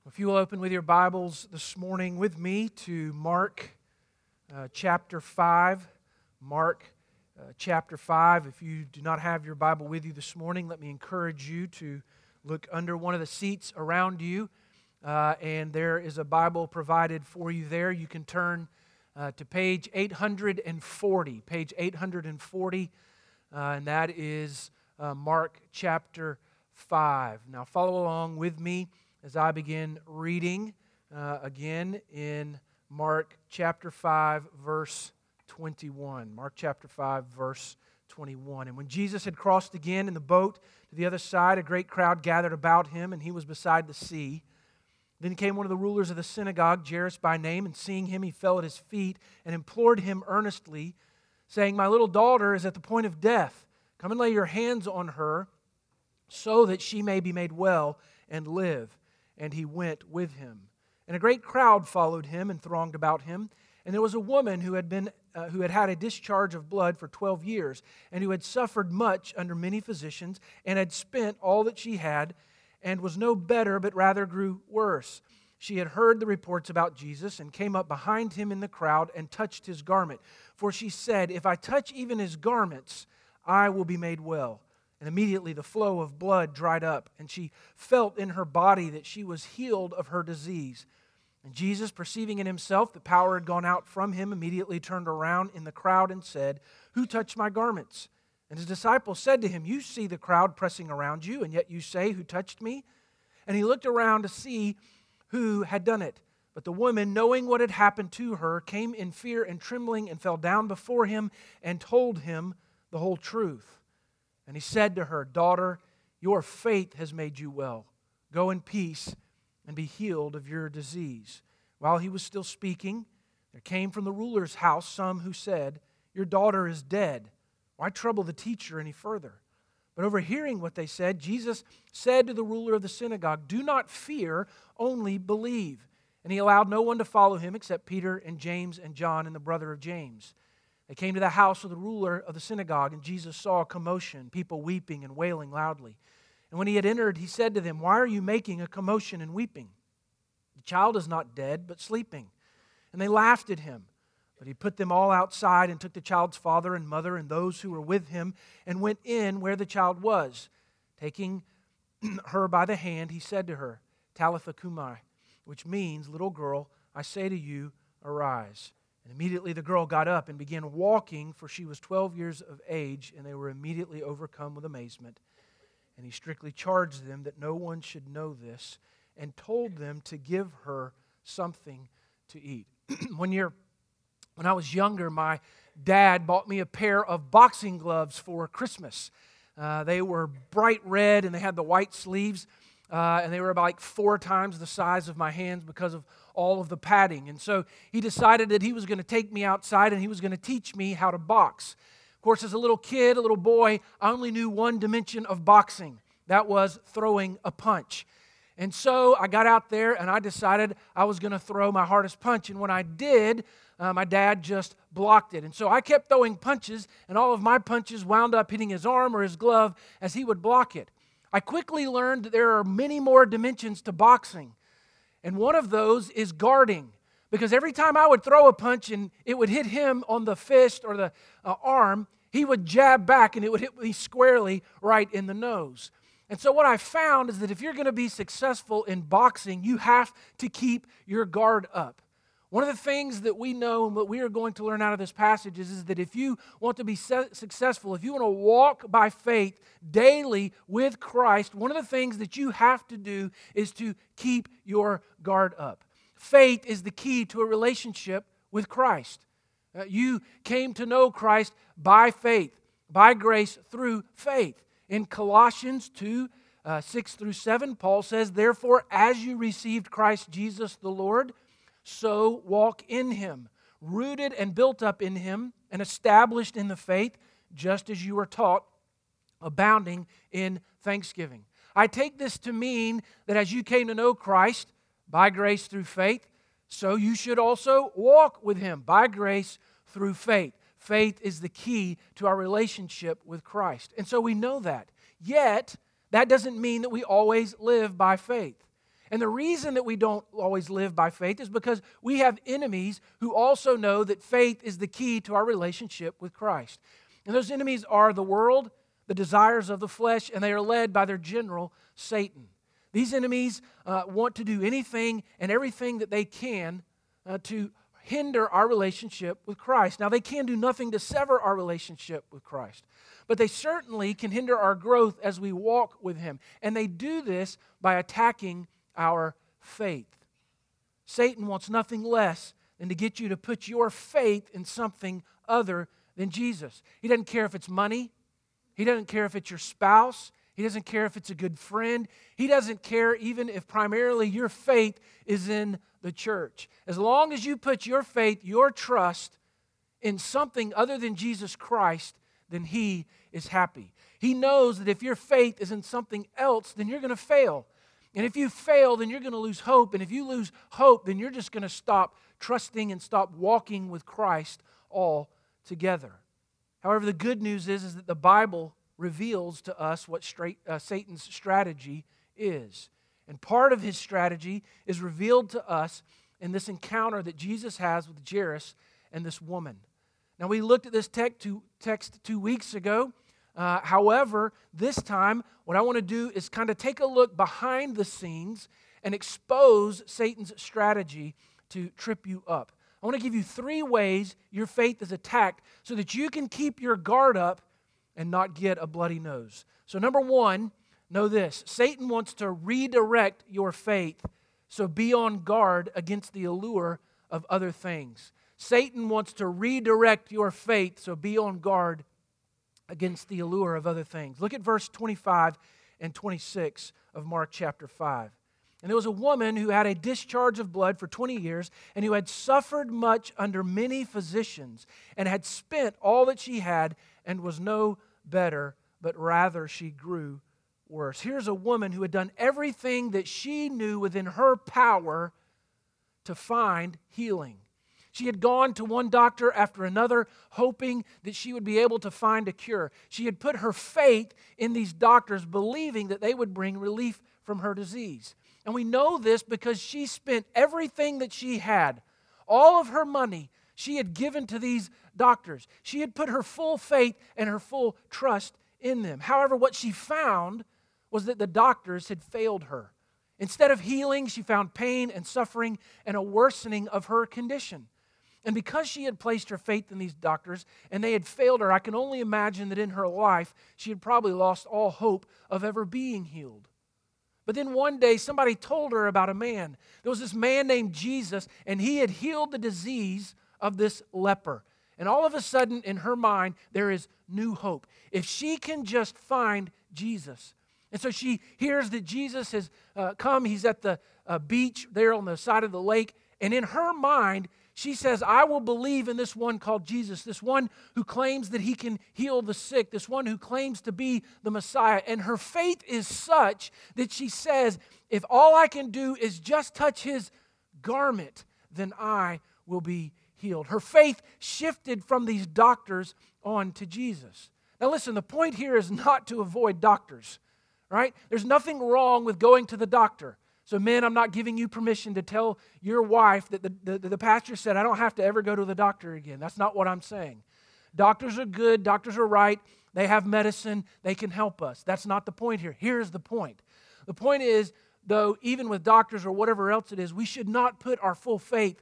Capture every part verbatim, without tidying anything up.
If you will open with your Bibles this morning with me to Mark uh, chapter five. Mark uh, chapter five. If you do not have your Bible with you this morning, let me encourage you to look under one of the seats around you. Uh, and there is a Bible provided for you there. You can turn uh, to page eight hundred forty. Page eight hundred forty, uh, and that is uh, Mark chapter five. Now follow along with me as I begin reading uh, again in Mark chapter five, verse twenty-one. Mark chapter five, verse twenty-one. And when Jesus had crossed again in the boat to the other side, a great crowd gathered about him, and he was beside the sea. Then came one of the rulers of the synagogue, Jairus by name, and seeing him, he fell at his feet and implored him earnestly, saying, "My little daughter is at the point of death. Come and lay your hands on her, so that she may be made well and live." And he went with him. And a great crowd followed him and thronged about him. And there was a woman who had been uh, who had had a discharge of blood for twelve years, and who had suffered much under many physicians, and had spent all that she had, and was no better, but rather grew worse. She had heard the reports about Jesus, and came up behind him in the crowd, and touched his garment. For she said, "If I touch even his garments, I will be made well." And immediately the flow of blood dried up, and she felt in her body that she was healed of her disease. And Jesus, perceiving in himself that power had gone out from him, immediately turned around in the crowd and said, "Who touched my garments?" And his disciples said to him, "You see the crowd pressing around you, and yet you say, 'Who touched me?'" And he looked around to see who had done it. But the woman, knowing what had happened to her, came in fear and trembling, and fell down before him, and told him the whole truth. And he said to her, "Daughter, your faith has made you well. Go in peace and be healed of your disease." While he was still speaking, there came from the ruler's house some who said, "Your daughter is dead. Why trouble the teacher any further?" But overhearing what they said, Jesus said to the ruler of the synagogue, "Do not fear, only believe." And he allowed no one to follow him except Peter and James and John and the brother of James. They came to the house of the ruler of the synagogue, and Jesus saw a commotion, people weeping and wailing loudly. And when he had entered, he said to them, "Why are you making a commotion and weeping? The child is not dead, but sleeping." And they laughed at him. But he put them all outside and took the child's father and mother and those who were with him and went in where the child was. Taking her by the hand, he said to her, "Talitha cumi," which means, "Little girl, I say to you, arise." And immediately the girl got up and began walking, for she was twelve years of age, and they were immediately overcome with amazement. And he strictly charged them that no one should know this, and told them to give her something to eat. One year, when I was younger, my dad bought me a pair of boxing gloves for Christmas. Uh, they were bright red, and they had the white sleeves, uh, and they were about like four times the size of my hands because of all of the padding. And so he decided that he was going to take me outside and he was going to teach me how to box. Of course, as a little kid, a little boy, I only knew one dimension of boxing. That was throwing a punch. And so I got out there and I decided I was going to throw my hardest punch. And when I did, uh, my dad just blocked it. And so I kept throwing punches, and all of my punches wound up hitting his arm or his glove as he would block it. I quickly learned that there are many more dimensions to boxing. And one of those is guarding, because every time I would throw a punch and it would hit him on the fist or the uh, arm, he would jab back and it would hit me squarely right in the nose. And so what I found is that if you're going to be successful in boxing, you have to keep your guard up. One of the things that we know and what we are going to learn out of this passage is, is that if you want to be se- successful, if you want to walk by faith daily with Christ, one of the things that you have to do is to keep your guard up. Faith is the key to a relationship with Christ. Uh, you came to know Christ by faith, by grace through faith. In Colossians two, uh, six through seven, Paul says, "Therefore, as you received Christ Jesus the Lord, so walk in Him, rooted and built up in Him, and established in the faith, just as you were taught, abounding in thanksgiving." I take this to mean that as you came to know Christ by grace through faith, so you should also walk with Him by grace through faith. Faith is the key to our relationship with Christ. And so we know that. Yet, that doesn't mean that we always live by faith. And the reason that we don't always live by faith is because we have enemies who also know that faith is the key to our relationship with Christ. And those enemies are the world, the desires of the flesh, and they are led by their general, Satan. These enemies uh, want to do anything and everything that they can uh, to hinder our relationship with Christ. Now, they can do nothing to sever our relationship with Christ, but they certainly can hinder our growth as we walk with Him. And they do this by attacking our faith. Satan wants nothing less than to get you to put your faith in something other than Jesus. He doesn't care if it's money. He doesn't care if it's your spouse. He doesn't care if it's a good friend. He doesn't care even if primarily your faith is in the church. As long as you put your faith, your trust in something other than Jesus Christ, then He is happy. He knows that if your faith is in something else, then you're going to fail. And if you fail, then you're going to lose hope. And if you lose hope, then you're just going to stop trusting and stop walking with Christ altogether. However, the good news is, is that the Bible reveals to us what straight, uh, Satan's strategy is. And part of his strategy is revealed to us in this encounter that Jesus has with Jairus and this woman. Now, we looked at this text two, text two weeks ago. Uh, however, this time, what I want to do is kind of take a look behind the scenes and expose Satan's strategy to trip you up. I want to give you three ways your faith is attacked so that you can keep your guard up and not get a bloody nose. So number one, know this. Satan wants to redirect your faith, so be on guard against the allure of other things. Satan wants to redirect your faith, so be on guard against the allure of other things. Look at verse twenty-five and twenty-six of Mark chapter five. And there was a woman who had a discharge of blood for twenty years, and who had suffered much under many physicians, and had spent all that she had, and was no better, but rather she grew worse. Here's a woman who had done everything that she knew within her power to find healing. She had gone to one doctor after another, hoping that she would be able to find a cure. She had put her faith in these doctors, believing that they would bring relief from her disease. And we know this because she spent everything that she had, all of her money, she had given to these doctors. She had put her full faith and her full trust in them. However, what she found was that the doctors had failed her. Instead of healing, she found pain and suffering and a worsening of her condition. And because she had placed her faith in these doctors and they had failed her, I can only imagine that in her life she had probably lost all hope of ever being healed. But then one day somebody told her about a man. There was this man named Jesus, and he had healed the disease of this leper. And all of a sudden in her mind there is new hope. If she can just find Jesus. And so she hears that Jesus has uh, come. He's at the uh, beach there on the side of the lake. And in her mind, she says, I will believe in this one called Jesus, this one who claims that he can heal the sick, this one who claims to be the Messiah. And her faith is such that she says, if all I can do is just touch his garment, then I will be healed. Her faith shifted from these doctors on to Jesus. Now listen, the point here is not to avoid doctors, right? There's nothing wrong with going to the doctor. So men, I'm not giving you permission to tell your wife that the, the, the pastor said, I don't have to ever go to the doctor again. That's not what I'm saying. Doctors are good. Doctors are right. They have medicine. They can help us. That's not the point here. Here's the point. The point is, though, even with doctors or whatever else it is, we should not put our full faith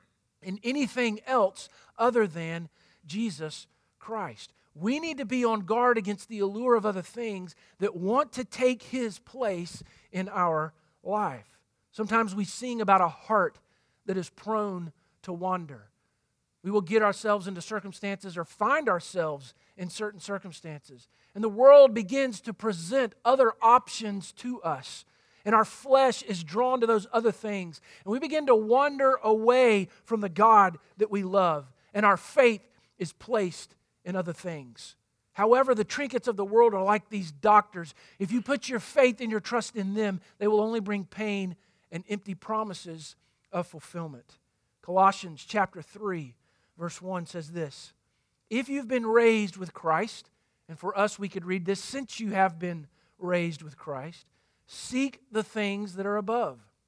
in anything else other than Jesus Christ. We need to be on guard against the allure of other things that want to take his place in our life. Sometimes we sing about a heart that is prone to wander. We will get ourselves into circumstances or find ourselves in certain circumstances. And the world begins to present other options to us. And our flesh is drawn to those other things. And we begin to wander away from the God that we love. And our faith is placed in other things. However, the trinkets of the world are like these doctors. If you put your faith and your trust in them, they will only bring pain and empty promises of fulfillment. Colossians chapter three, verse one says this, if you've been raised with Christ, and for us we could read this, since you have been raised with Christ, seek the things that are above,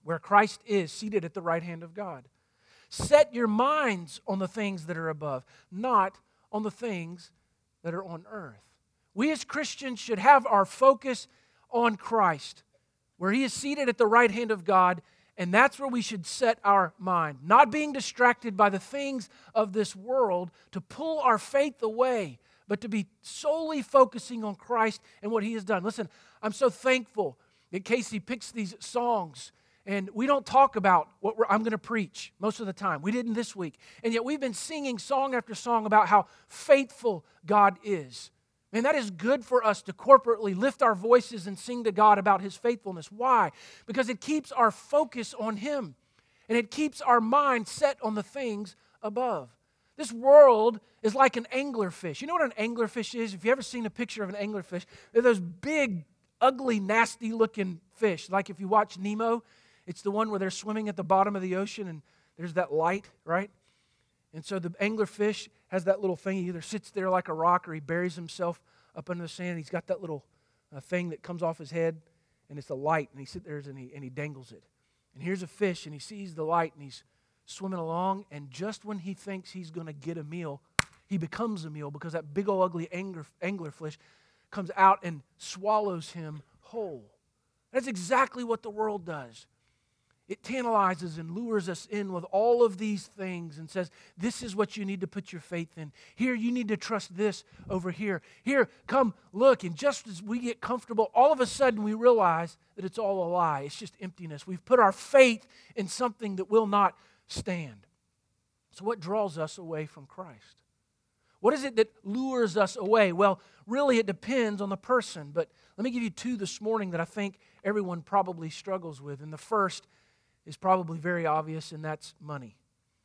where Christ is seated at the right hand of God. Set your minds on the things that are above, not on the things that are on earth. We as Christians should have our focus on Christ, where He is seated at the right hand of God, and that's where we should set our mind. Not being distracted by the things of this world to pull our faith away, but to be solely focusing on Christ and what He has done. Listen, I'm so thankful that Casey picks these songs, and we don't talk about what we're, I'm going to preach most of the time. We didn't this week. And yet we've been singing song after song about how faithful God is. And that is good for us to corporately lift our voices and sing to God about His faithfulness. Why? Because it keeps our focus on Him. And it keeps our mind set on the things above. This world is like an anglerfish. You know what an anglerfish is? If you've ever seen a picture of an anglerfish, they're those big, ugly, nasty-looking fish. Like if you watch Nemo, it's the one where they're swimming at the bottom of the ocean and there's that light, right? And so the anglerfish has that little thing. He either sits there like a rock or he buries himself up under the sand. He's got that little uh, thing that comes off his head, and it's a light, and he sits there and he, and he dangles it. And here's a fish, and he sees the light, and he's swimming along, and just when he thinks he's going to get a meal, he becomes a meal because that big old ugly angler, anglerfish comes out and swallows him whole. That's exactly what the world does. It tantalizes and lures us in with all of these things and says, this is what you need to put your faith in. Here, you need to trust this over here. Here, come look. And just as we get comfortable, all of a sudden we realize that it's all a lie. It's just emptiness. We've put our faith in something that will not stand. So what draws us away from Christ? What is it that lures us away? Well, really it depends on the person. But let me give you two this morning that I think everyone probably struggles with. And the first is probably very obvious, and that's money.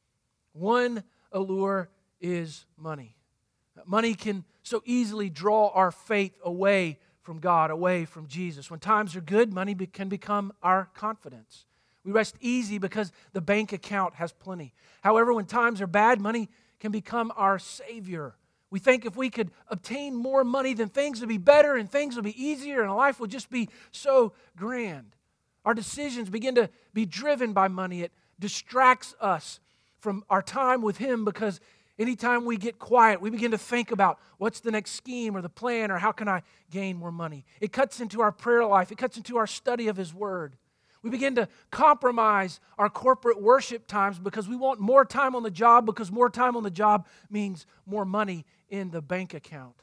One allure is money. Money can so easily draw our faith away from God, away from Jesus. When times are good, money be- can become our confidence. We rest easy because the bank account has plenty. However, when times are bad, money can become our savior. We think if we could obtain more money, then things would be better and things would be easier and life would just be so grand. Our decisions begin to be driven by money. It distracts us from our time with Him because anytime we get quiet, we begin to think about what's the next scheme or the plan or how can I gain more money. It cuts into our prayer life. It cuts into our study of His Word. We begin to compromise our corporate worship times because we want more time on the job because more time on the job means more money in the bank account.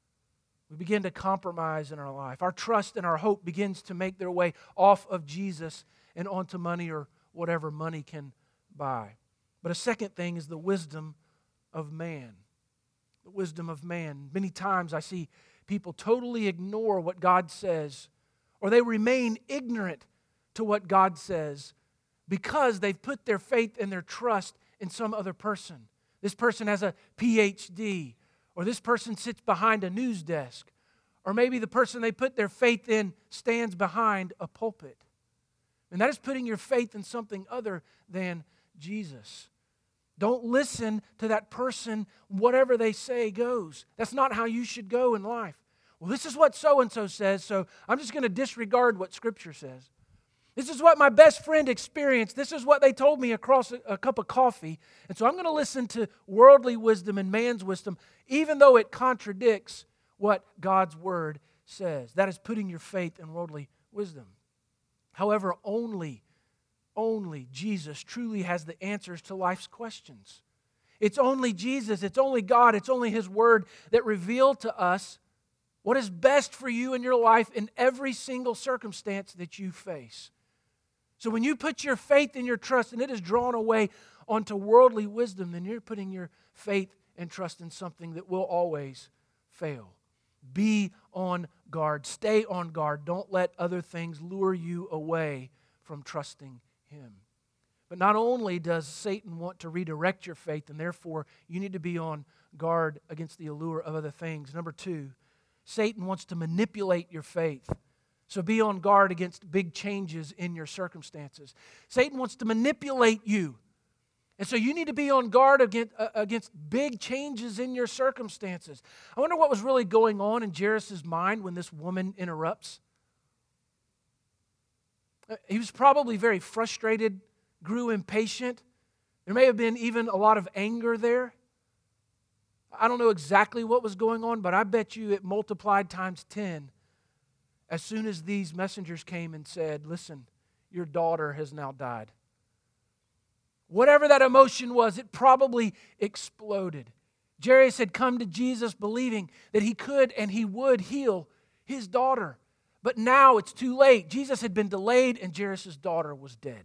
We begin to compromise in our life. Our trust and our hope begins to make their way off of Jesus and onto money or whatever money can buy. But a second thing is the wisdom of man. The wisdom of man. Many times I see people totally ignore what God says, or they remain ignorant to what God says because they've put their faith and their trust in some other person. This person has a P H D. Or this person sits behind a news desk. Or maybe the person they put their faith in stands behind a pulpit. And that is putting your faith in something other than Jesus. Don't listen to that person. Whatever they say goes. That's not how you should go in life. Well, this is what so-and-so says, so I'm just going to disregard what Scripture says. This is what my best friend experienced. This is what they told me across a, a cup of coffee. And so I'm going to listen to worldly wisdom and man's wisdom, even though it contradicts what God's Word says. That is putting your faith in worldly wisdom. However, only, only Jesus truly has the answers to life's questions. It's only Jesus, it's only God, it's only His Word that reveal to us what is best for you in your life in every single circumstance that you face. So when you put your faith and your trust and it is drawn away onto worldly wisdom, then you're putting your faith and trust in something that will always fail. Be on guard. Stay on guard. Don't let other things lure you away from trusting Him. But not only does Satan want to redirect your faith, and therefore you need to be on guard against the allure of other things. Number two, Satan wants to manipulate your faith. So be on guard against big changes in your circumstances. Satan wants to manipulate you. And so you need to be on guard against, uh, against big changes in your circumstances. I wonder what was really going on in Jairus' mind when this woman interrupts. He was probably very frustrated, grew impatient. There may have been even a lot of anger there. I don't know exactly what was going on, but I bet you it multiplied times ten as soon as these messengers came and said, listen, your daughter has now died. Whatever that emotion was, it probably exploded. Jairus had come to Jesus believing that he could and he would heal his daughter. But now it's too late. Jesus had been delayed and Jairus' daughter was dead.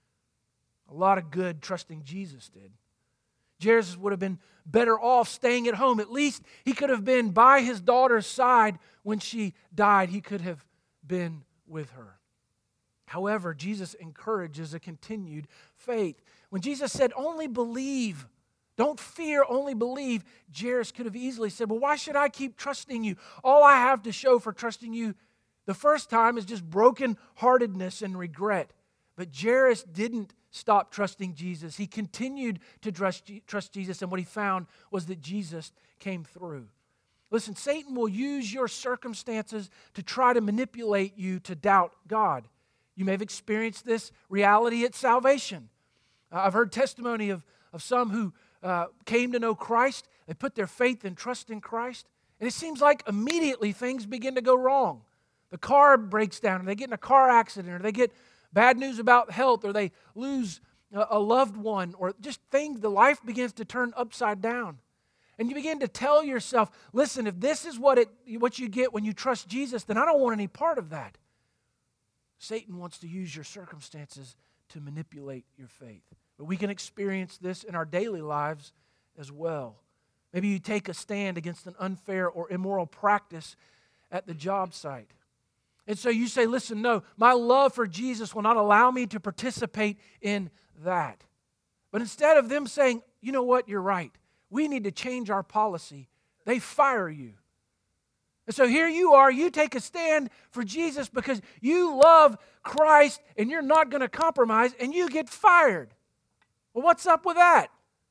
A lot of good trusting Jesus did. Jairus would have been better off staying at home. At least he could have been by his daughter's side when she died. He could have been with her. However, Jesus encourages a continued faith. When Jesus said, only believe, don't fear, only believe, Jairus could have easily said, well, why should I keep trusting you? All I have to show for trusting you the first time is just brokenheartedness and regret. But Jairus didn't stop trusting Jesus. He continued to trust, trust Jesus, and what he found was that Jesus came through. Listen, Satan will use your circumstances to try to manipulate you to doubt God. You may have experienced this reality at salvation. Uh, I've heard testimony of, of some who uh, came to know Christ. They put their faith and trust in Christ. And it seems like immediately things begin to go wrong. The car breaks down, or they get in a car accident, or they get bad news about health, or they lose a, a loved one, or just things, the life begins to turn upside down. And you begin to tell yourself, listen, if this is what, it, what you get when you trust Jesus, then I don't want any part of that. Satan wants to use your circumstances to manipulate your faith. But we can experience this in our daily lives as well. Maybe you take a stand against an unfair or immoral practice at the job site. And so you say, listen, no, my love for Jesus will not allow me to participate in that. But instead of them saying, you know what, you're right, we need to change our policy, they fire you. And so here you are, you take a stand for Jesus because you love Christ and you're not going to compromise, and you get fired. Well, what's up with that?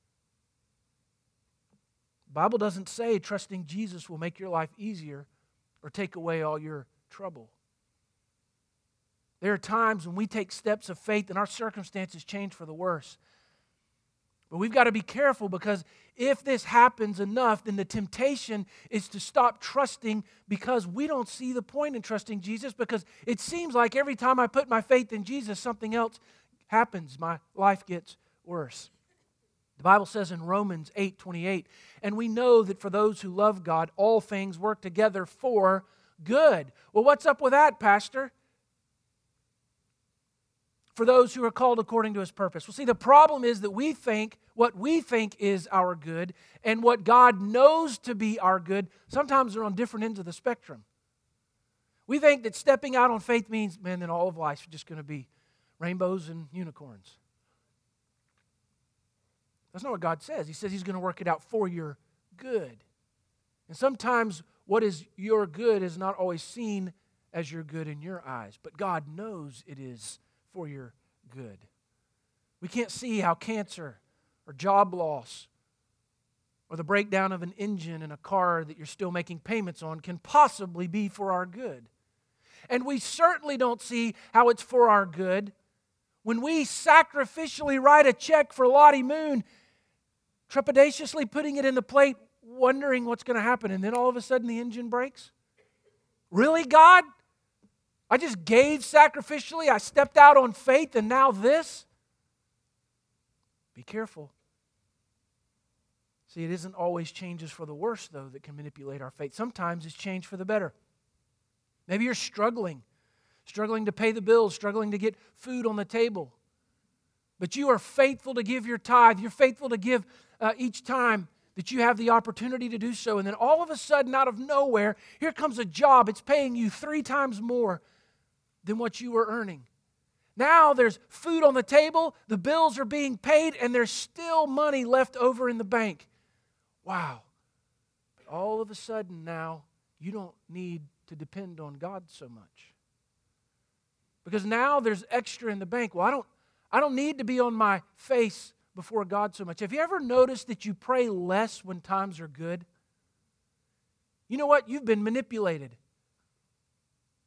The Bible doesn't say trusting Jesus will make your life easier or take away all your trouble. There are times when we take steps of faith and our circumstances change for the worse. But we've got to be careful, because if this happens enough, then the temptation is to stop trusting because we don't see the point in trusting Jesus, because it seems like every time I put my faith in Jesus, something else happens. My life gets worse. The Bible says in Romans eight twenty-eight, and we know that for those who love God, all things work together for good. Well, what's up with that, Pastor? For those who are called according to His purpose. Well, see, the problem is that we think what we think is our good and what God knows to be our good sometimes are on different ends of the spectrum. We think that stepping out on faith means, man, then all of life is just going to be rainbows and unicorns. That's not what God says. He says He's going to work it out for your good. And sometimes what is your good is not always seen as your good in your eyes, but God knows it is for your good. We can't see how cancer or job loss or the breakdown of an engine in a car that you're still making payments on can possibly be for our good. And we certainly don't see how it's for our good when we sacrificially write a check for Lottie Moon, trepidatiously putting it in the plate, wondering what's going to happen, and then all of a sudden the engine breaks. Really, God? I just gave sacrificially, I stepped out on faith, and now this? Be careful. See, it isn't always changes for the worse, though, that can manipulate our faith. Sometimes it's change for the better. Maybe you're struggling, struggling to pay the bills, struggling to get food on the table. But you are faithful to give your tithe. You're faithful to give uh, each time that you have the opportunity to do so. And then all of a sudden, out of nowhere, here comes a job. It's paying you three times more than what you were earning. Now there's food on the table, the bills are being paid, and there's still money left over in the bank. Wow. But all of a sudden now, you don't need to depend on God so much. Because now there's extra in the bank. Well, I don't, I don't need to be on my face before God so much. Have you ever noticed that you pray less when times are good? You know what? You've been manipulated.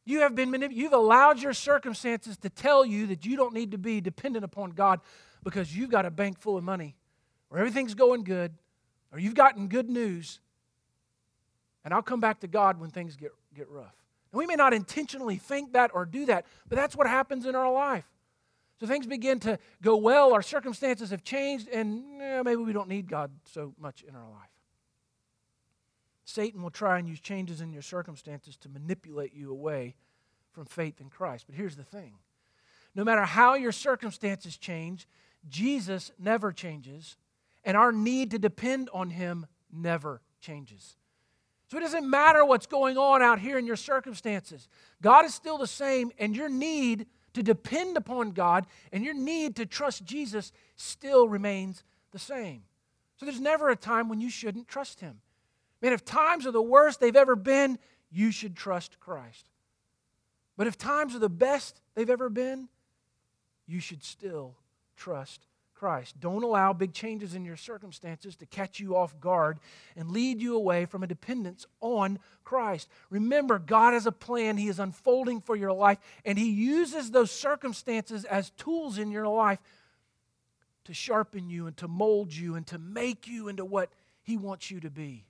You have been manip- You've allowed your circumstances to tell you that you don't need to be dependent upon God because you've got a bank full of money, or everything's going good, or you've gotten good news, and I'll come back to God when things get, get rough. And we may not intentionally think that or do that, but that's what happens in our life. So things begin to go well, our circumstances have changed, and eh, maybe we don't need God so much in our life. Satan will try and use changes in your circumstances to manipulate you away from faith in Christ. But here's the thing. No matter how your circumstances change, Jesus never changes, and our need to depend on Him never changes. So it doesn't matter what's going on out here in your circumstances. God is still the same, and your need to depend upon God and your need to trust Jesus still remains the same. So there's never a time when you shouldn't trust Him. Man, if times are the worst they've ever been, you should trust Christ. But if times are the best they've ever been, you should still trust Christ. Don't allow big changes in your circumstances to catch you off guard and lead you away from a dependence on Christ. Remember, God has a plan He is unfolding for your life, and He uses those circumstances as tools in your life to sharpen you and to mold you and to make you into what He wants you to be.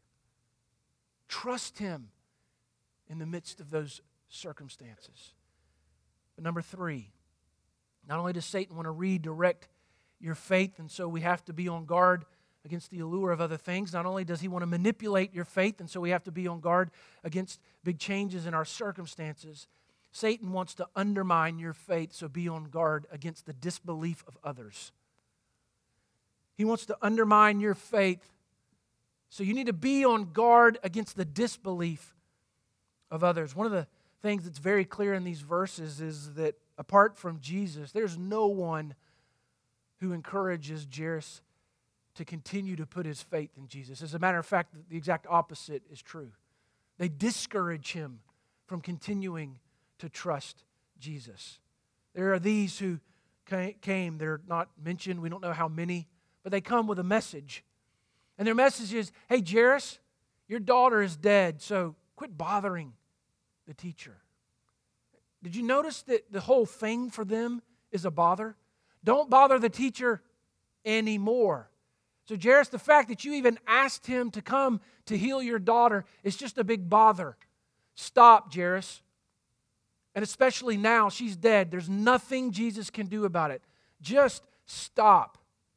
Trust Him in the midst of those circumstances. But number three, not only does Satan want to redirect your faith, and so we have to be on guard against the allure of other things. Not only does he want to manipulate your faith, and so we have to be on guard against big changes in our circumstances, Satan wants to undermine your faith, so be on guard against the disbelief of others. He wants to undermine your faith, so you need to be on guard against the disbelief of others. One of the things that's very clear in these verses is that apart from Jesus, there's no one who encourages Jairus to continue to put his faith in Jesus. As a matter of fact, the exact opposite is true. They discourage him from continuing to trust Jesus. There are these who came, they're not mentioned, we don't know how many, but they come with a message. And their message is, hey, Jairus, your daughter is dead, so quit bothering the teacher. Did you notice that the whole thing for them is a bother? Don't bother the teacher anymore. So Jairus, the fact that you even asked him to come to heal your daughter is just a big bother. Stop, Jairus. And especially now, she's dead. There's nothing Jesus can do about it. Just stop.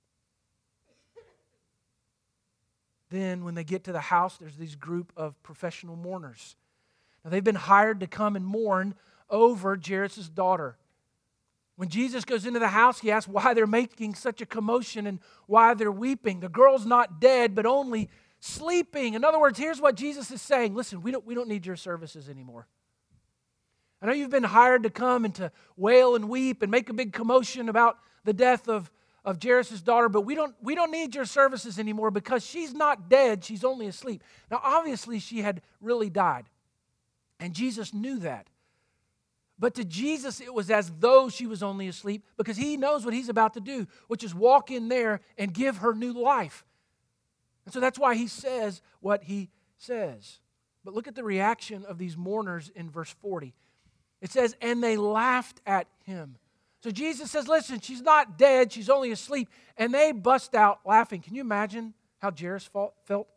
Then when they get to the house, there's this group of professional mourners. Now they've been hired to come and mourn over Jairus' daughter. When Jesus goes into the house, he asks why they're making such a commotion and why they're weeping. The girl's not dead, but only sleeping. In other words, here's what Jesus is saying. Listen, we don't, we don't need your services anymore. I know you've been hired to come and to wail and weep and make a big commotion about the death of, of Jairus' daughter, but we don't, we don't need your services anymore because she's not dead, she's only asleep. Now, obviously, she had really died, and Jesus knew that. But to Jesus, it was as though she was only asleep because he knows what he's about to do, which is walk in there and give her new life. And so that's why he says what he says. But look at the reaction of these mourners in verse forty. It says, and they laughed at him. So Jesus says, listen, she's not dead, she's only asleep. And they bust out laughing. Can you imagine how Jairus felt?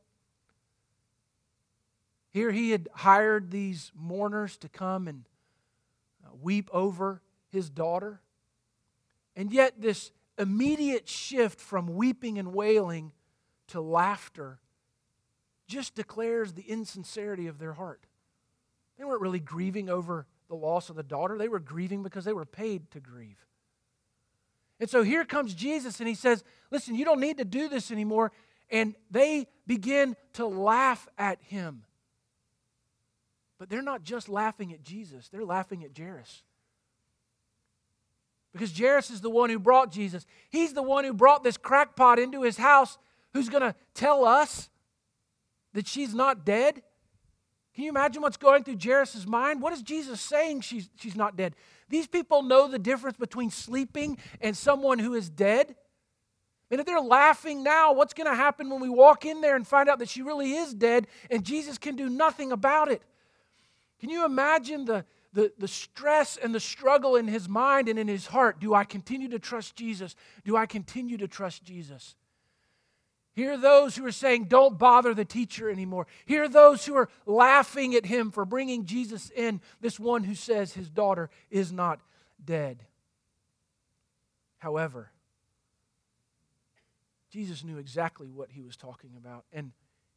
Here he had hired these mourners to come and weep over his daughter. And yet this immediate shift from weeping and wailing to laughter just declares the insincerity of their heart. They weren't really grieving over the loss of the daughter. They were grieving because they were paid to grieve. And so here comes Jesus and he says, listen, you don't need to do this anymore. And they begin to laugh at him. But they're not just laughing at Jesus, they're laughing at Jairus. Because Jairus is the one who brought Jesus. He's the one who brought this crackpot into his house who's going to tell us that she's not dead. Can you imagine what's going through Jairus' mind? What is Jesus saying she's, she's not dead? These people know the difference between sleeping and someone who is dead. And if they're laughing now, what's going to happen when we walk in there and find out that she really is dead and Jesus can do nothing about it? Can you imagine the, the, the stress and the struggle in his mind and in his heart. Do I continue to trust Jesus? Do I continue to trust Jesus? Here are those who are saying, don't bother the teacher anymore. Here are those who are laughing at him for bringing Jesus in, this one who says his daughter is not dead. However, Jesus knew exactly what he was talking about, and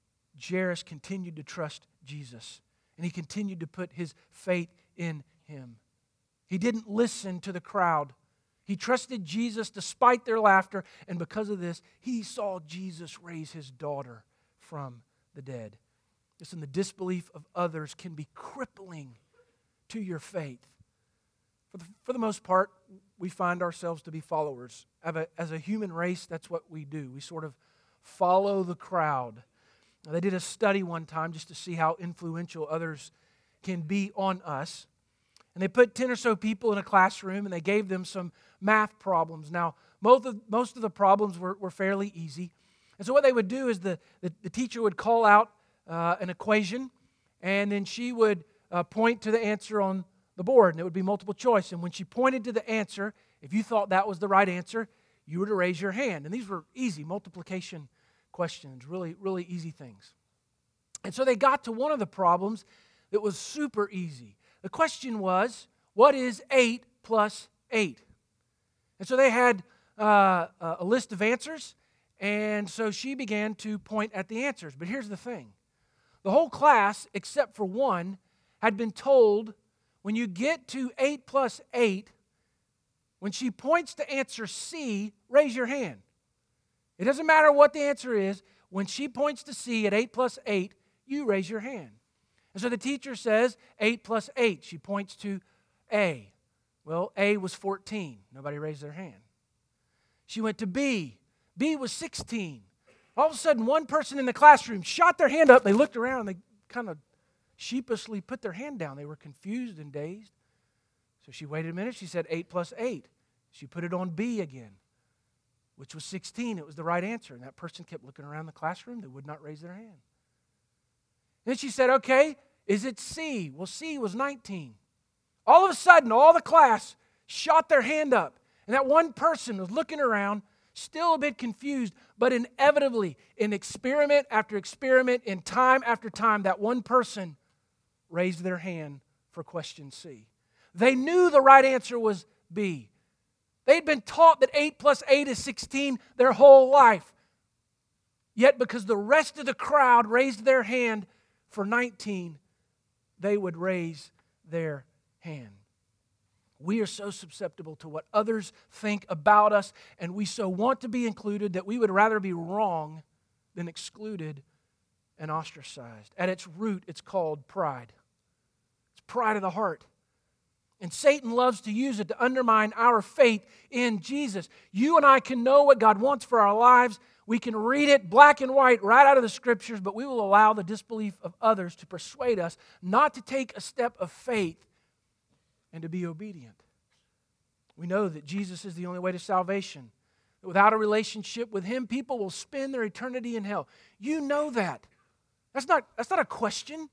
Jairus continued to trust Jesus, and he continued to put his faith in him. He didn't listen to the crowd. He trusted Jesus despite their laughter, and because of this, he saw Jesus raise his daughter from the dead. Listen, the disbelief of others can be crippling to your faith. For the, for the most part, we find ourselves to be followers. As a, as a human race, that's what we do. We sort of follow the crowd. Now, they did a study one time just to see how influential others can be on us. And they put ten or so people in a classroom and they gave them some math problems. Now, most of, most of the problems were, were fairly easy. And so what they would do is the, the, the teacher would call out uh, an equation, and then she would uh, point to the answer on the board, and it would be multiple choice. And when she pointed to the answer, if you thought that was the right answer, you were to raise your hand. And these were easy multiplication questions, really, really easy things. And so they got to one of the problems that was super easy. The question was, what is eight plus eight? And so they had uh, a list of answers, and so she began to point at the answers. But here's the thing. The whole class, except for one, had been told, when you get to eight plus eight, when she points to answer C, raise your hand. It doesn't matter what the answer is. When she points to C at eight plus eight, you raise your hand. And so the teacher says eight plus eight. She points to A. Well, A was fourteen. Nobody raised their hand. She went to B. B was sixteen. All of a sudden, one person in the classroom shot their hand up. They looked around. They kind of sheepishly put their hand down. They were confused and dazed. So she waited a minute. She said eight plus eight. She put it on B again, which was sixteen. It was the right answer. And that person kept looking around the classroom. They would not raise their hand. Then she said, okay, is it C? Well, C was nineteen. All of a sudden, all the class shot their hand up. And that one person was looking around, still a bit confused, but inevitably, in experiment after experiment, in time after time, that one person raised their hand for question C. They knew the right answer was B. They'd been taught that eight plus eight is sixteen their whole life. Yet because the rest of the crowd raised their hand for nineteen, they would raise their hand. We are so susceptible to what others think about us, and we so want to be included that we would rather be wrong than excluded and ostracized. At its root, it's called pride. It's pride of the heart. And Satan loves to use it to undermine our faith in Jesus. You and I can know what God wants for our lives. We can read it black and white right out of the Scriptures, but we will allow the disbelief of others to persuade us not to take a step of faith and to be obedient. We know that Jesus is the only way to salvation. Without a relationship with Him, people will spend their eternity in hell. You know that. That's not, that's not a question.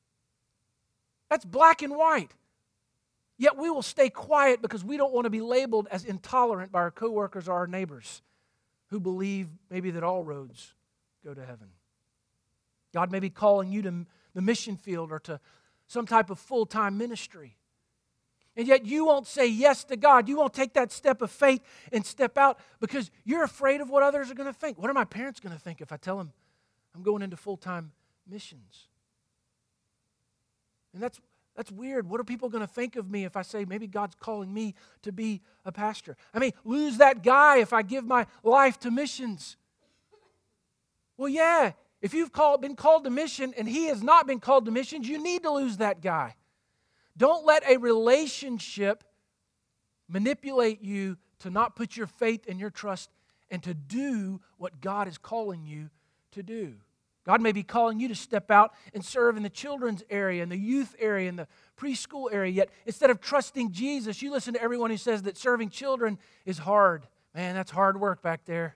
That's black and white. Yet we will stay quiet because we don't want to be labeled as intolerant by our coworkers or our neighbors who believe maybe that all roads go to heaven. God may be calling you to the mission field or to some type of full-time ministry. And yet you won't say yes to God. You won't take that step of faith and step out because you're afraid of what others are going to think. What are my parents going to think if I tell them I'm going into full-time missions? And that's That's weird. What are people going to think of me if I say maybe God's calling me to be a pastor? I mean, lose that guy if I give my life to missions. Well, yeah, if you've called, been called to mission and he has not been called to missions, you need to lose that guy. Don't let a relationship manipulate you to not put your faith and your trust and to do what God is calling you to do. God may be calling you to step out and serve in the children's area, in the youth area, in the preschool area. Yet instead of trusting Jesus, you listen to everyone who says that serving children is hard. Man, that's hard work back there.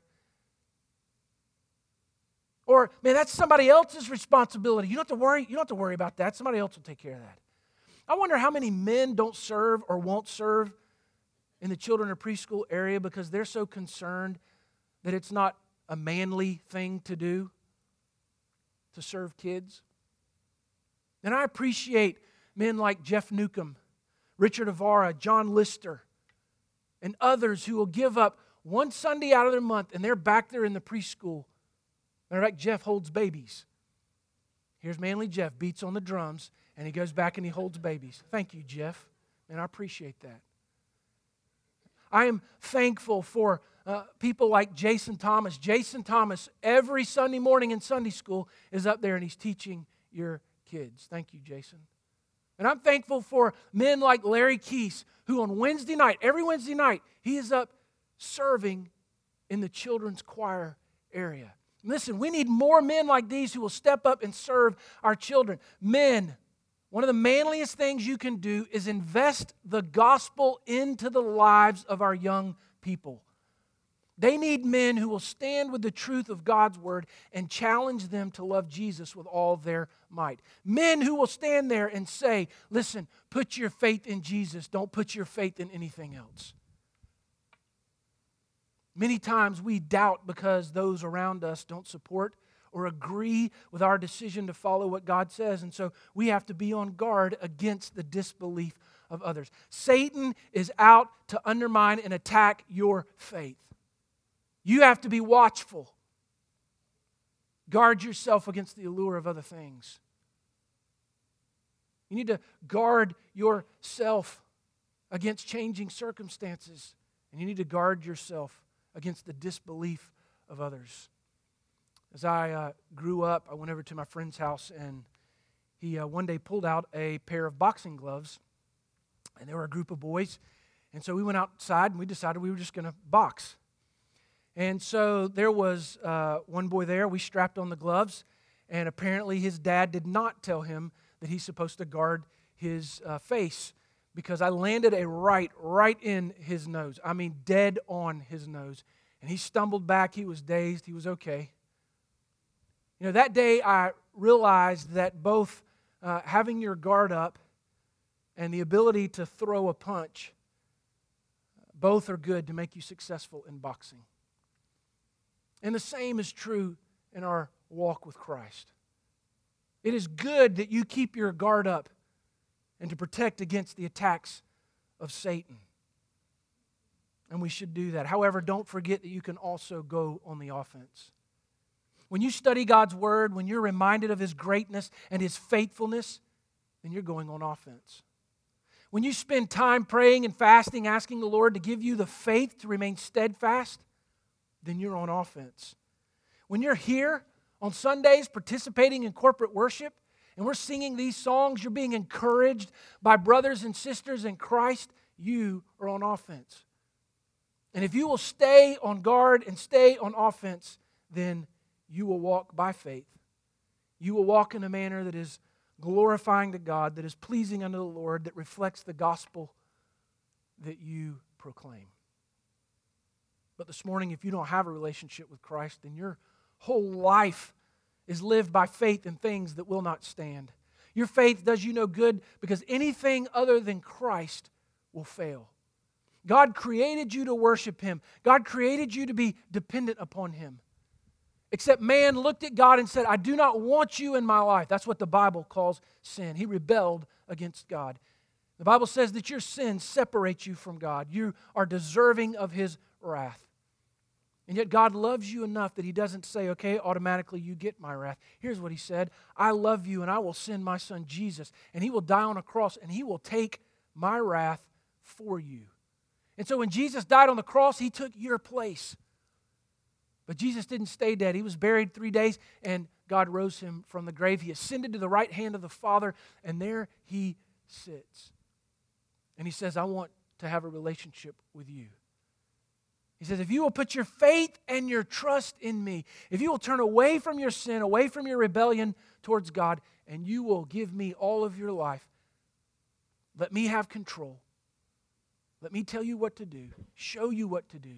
Or, man, that's somebody else's responsibility. You don't have to worry, you don't have to worry about that. Somebody else will take care of that. I wonder how many men don't serve or won't serve in the children or preschool area because they're so concerned that it's not a manly thing to do to serve kids. And I appreciate men like Jeff Newcomb, Richard Avara, John Lister, and others who will give up one Sunday out of their month and they're back there in the preschool. Matter of fact, Jeff holds babies. Here's manly Jeff, beats on the drums, and he goes back and he holds babies. Thank you, Jeff. And I appreciate that. I am thankful for uh, people like Jason Thomas. Jason Thomas, every Sunday morning in Sunday school, is up there and he's teaching your kids. Thank you, Jason. And I'm thankful for men like Larry Keese, who on Wednesday night, every Wednesday night, he is up serving in the children's choir area. Listen, we need more men like these who will step up and serve our children. Men, one of the manliest things you can do is invest the gospel into the lives of our young people. They need men who will stand with the truth of God's word and challenge them to love Jesus with all their might. Men who will stand there and say, listen, put your faith in Jesus. Don't put your faith in anything else. Many times we doubt because those around us don't support or agree with our decision to follow what God says. And so we have to be on guard against the disbelief of others. Satan is out to undermine and attack your faith. You have to be watchful. Guard yourself against the allure of other things. You need to guard yourself against changing circumstances. And you need to guard yourself against the disbelief of others. As I uh, grew up, I went over to my friend's house and he uh, one day pulled out a pair of boxing gloves. And there were a group of boys. And so we went outside and we decided we were just going to box. And so there was uh, one boy there. We strapped on the gloves. And apparently his dad did not tell him that he's supposed to guard his uh, face, because I landed a right, right in his nose. I mean, dead on his nose. And he stumbled back. He was dazed. He was okay. You know, that day I realized that both uh, having your guard up and the ability to throw a punch, both are good to make you successful in boxing. And the same is true in our walk with Christ. It is good that you keep your guard up and to protect against the attacks of Satan. And we should do that. However, don't forget that you can also go on the offense. When you study God's Word, when you're reminded of His greatness and His faithfulness, then you're going on offense. When you spend time praying and fasting, asking the Lord to give you the faith to remain steadfast, then you're on offense. When you're here on Sundays participating in corporate worship, and we're singing these songs, you're being encouraged by brothers and sisters in Christ, you are on offense. And if you will stay on guard and stay on offense, then you will walk by faith. You will walk in a manner that is glorifying to God, that is pleasing unto the Lord, that reflects the gospel that you proclaim. But this morning, if you don't have a relationship with Christ, then your whole life is lived by faith in things that will not stand. Your faith does you no good because anything other than Christ will fail. God created you to worship Him. God created you to be dependent upon Him. Except man looked at God and said, I do not want you in my life. That's what the Bible calls sin. He rebelled against God. The Bible says that your sins separate you from God. You are deserving of His wrath. And yet God loves you enough that He doesn't say, okay, automatically you get my wrath. Here's what He said, I love you and I will send my Son Jesus and He will die on a cross and He will take my wrath for you. And so when Jesus died on the cross, He took your place. But Jesus didn't stay dead. He was buried three days and God rose Him from the grave. He ascended to the right hand of the Father and there He sits. And He says, I want to have a relationship with you. He says, if you will put your faith and your trust in me, if you will turn away from your sin, away from your rebellion towards God, and you will give me all of your life, let me have control. Let me tell you what to do, show you what to do.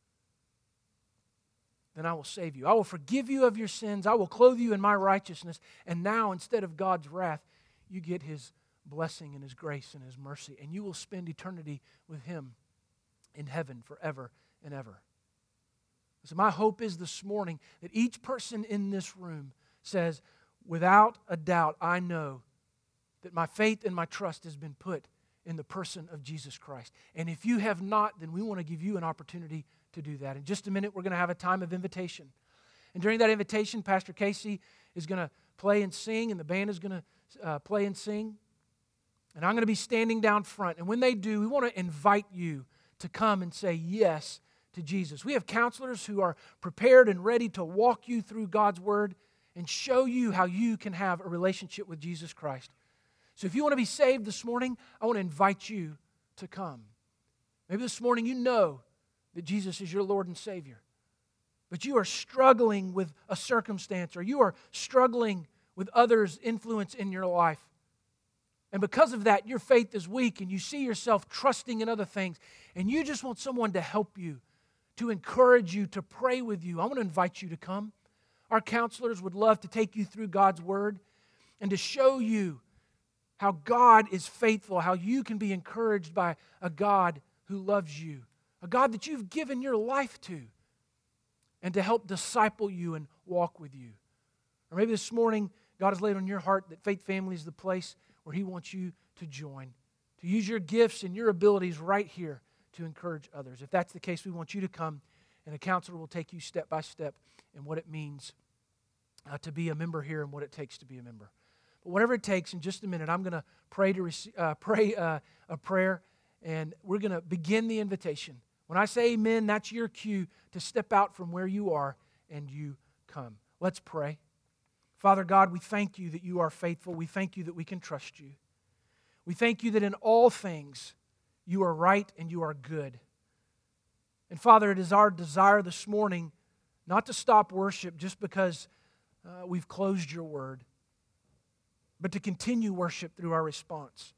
Then I will save you. I will forgive you of your sins. I will clothe you in my righteousness. And now, instead of God's wrath, you get His blessing and His grace and His mercy, and you will spend eternity with Him in heaven forever and ever. So my hope is this morning that each person in this room says, without a doubt, I know that my faith and my trust has been put in the person of Jesus Christ. And if you have not, then we want to give you an opportunity to do that. In just a minute, we're going to have a time of invitation. And during that invitation, Pastor Casey is going to play and sing, and the band is going to uh, play and sing. And I'm going to be standing down front. And when they do, we want to invite you to come and say yes to Jesus. We have counselors who are prepared and ready to walk you through God's Word and show you how you can have a relationship with Jesus Christ. So if you want to be saved this morning, I want to invite you to come. Maybe this morning you know that Jesus is your Lord and Savior, but you are struggling with a circumstance, or you are struggling with others' influence in your life. And because of that, your faith is weak and you see yourself trusting in other things, and you just want someone to help you, to encourage you, to pray with you. I want to invite you to come. Our counselors would love to take you through God's Word and to show you how God is faithful, how you can be encouraged by a God who loves you, a God that you've given your life to, and to help disciple you and walk with you. Or maybe this morning, God has laid on your heart that Faith Family is the place where He wants you to join, to use your gifts and your abilities right here to encourage others. If that's the case, we want you to come, and a counselor will take you step by step in what it means uh, to be a member here and what it takes to be a member. But whatever it takes, in just a minute, I'm going to pray to rec- uh, pray uh, a prayer, and we're going to begin the invitation. When I say amen, that's your cue to step out from where you are and you come. Let's pray. Father God, we thank you that you are faithful. We thank you that we can trust you. We thank you that in all things you are right and you are good. And Father, it is our desire this morning not to stop worship just because uh, we've closed your word, but to continue worship through our response.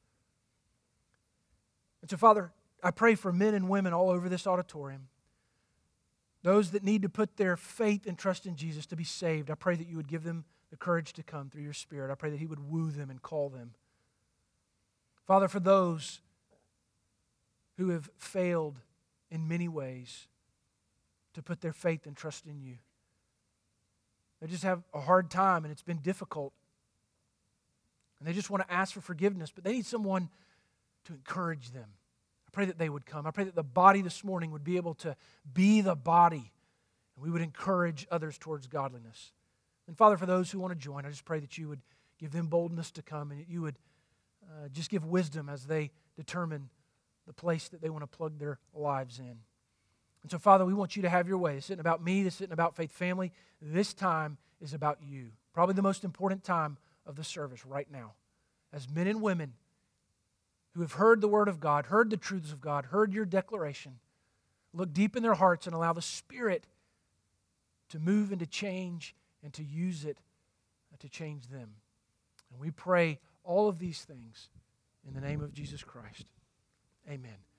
And so, Father, I pray for men and women all over this auditorium, those that need to put their faith and trust in Jesus to be saved. I pray that you would give them the courage to come through your Spirit. I pray that He would woo them and call them. Father, for those who have failed in many ways to put their faith and trust in you, they just have a hard time and it's been difficult. And they just want to ask for forgiveness, but they need someone to encourage them. I pray that they would come. I pray that the body this morning would be able to be the body, and we would encourage others towards godliness. And Father, for those who want to join, I just pray that you would give them boldness to come, and that you would uh, just give wisdom as they determine the place that they want to plug their lives in. And so, Father, we want you to have your way. This isn't about me. This isn't about Faith Family. This time is about you. Probably the most important time of the service right now, as men and women who have heard the Word of God, heard the truths of God, heard your declaration, look deep in their hearts and allow the Spirit to move and to change and to use it to change them. And we pray all of these things in the name of Jesus Christ. Amen.